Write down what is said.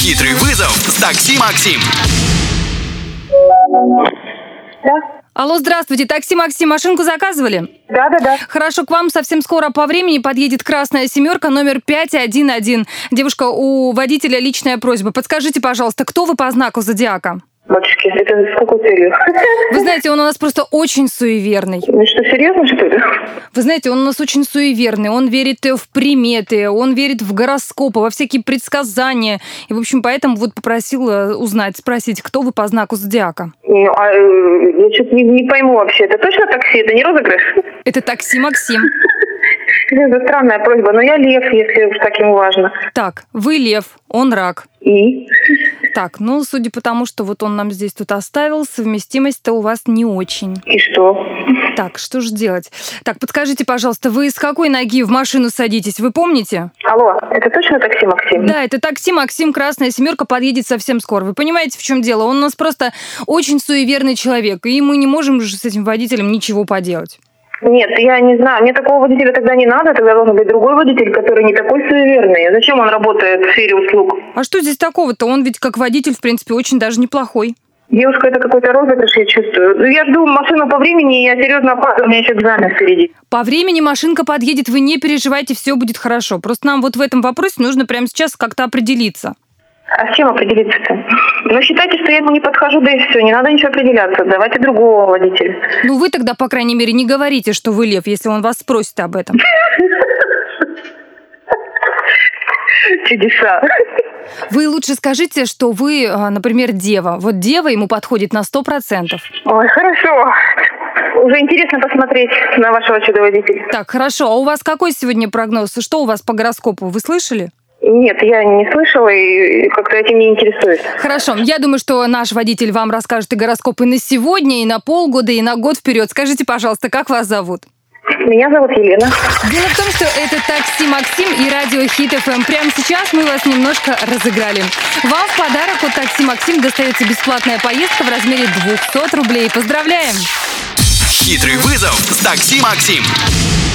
Хитрый вызов с такси Максим. Да. Алло, здравствуйте. Такси Максим, машинку заказывали? Да. Хорошо, к вам совсем скоро по времени подъедет красная семерка, номер 511. Девушка, у водителя личная просьба. Подскажите, пожалуйста, кто вы по знаку зодиака? Батюшки, это с какой целью? Вы знаете, он у нас просто очень суеверный. Ну что, серьезно, что ли? Вы знаете, он у нас очень суеверный. Он верит в приметы, он верит в гороскопы, во всякие предсказания. И, в общем, поэтому вот попросила спросить, кто вы по знаку зодиака? Ну, я что-то не пойму вообще. Это точно такси? Это не розыгрыш? Это такси Максим. Это странная просьба, но я лев, если уж так ему важно. Так, вы лев, он рак. И? Так, ну, судя по тому, что вот он нам здесь тут оставил, совместимость-то у вас не очень. И что? Так, что же делать? Так, подскажите, пожалуйста, вы с какой ноги в машину садитесь, вы помните? Алло, это точно такси, Максим? Да, это такси Максим, красная семерка подъедет совсем скоро. Вы понимаете, в чем дело? Он у нас просто очень суеверный человек, и мы не можем же с этим водителем ничего поделать. Нет, я не знаю. Мне такого водителя тогда не надо. Тогда должен быть другой водитель, который не такой суеверный. Зачем он работает в сфере услуг? А что здесь такого-то? Он ведь как водитель, в принципе, очень даже неплохой. Девушка, это какой-то розыгрыш, я чувствую. Я жду машину по времени, и я серьезно опаздываю, у меня еще экзамен впереди. По времени машинка подъедет, вы не переживайте, все будет хорошо. Просто нам вот в этом вопросе нужно прямо сейчас как-то определиться. А с чем определиться-то? Ну, считайте, что я ему не подхожу, да и все. Не надо ничего определяться. Давайте другого водителя. Ну, вы тогда, по крайней мере, не говорите, что вы лев, если он вас спросит об этом. Чудеса. Вы лучше скажите, что вы, например, дева. Вот дева ему подходит на 100%. Ой, хорошо. Уже интересно посмотреть на вашего чудо-водителя. Так, хорошо. А у вас какой сегодня прогноз? Что у вас по гороскопу? Вы слышали? Нет, я не слышала и как-то этим не интересуюсь. Хорошо. Я думаю, что наш водитель вам расскажет и гороскопы на сегодня, и на полгода, и на год вперед. Скажите, пожалуйста, как вас зовут? Меня зовут Елена. Дело в том, что это такси Максим и радио Хит ФМ. Прямо сейчас мы вас немножко разыграли. Вам в подарок от такси Максим достается бесплатная поездка в размере 200 рублей. Поздравляем! Хитрый вызов с такси Максим.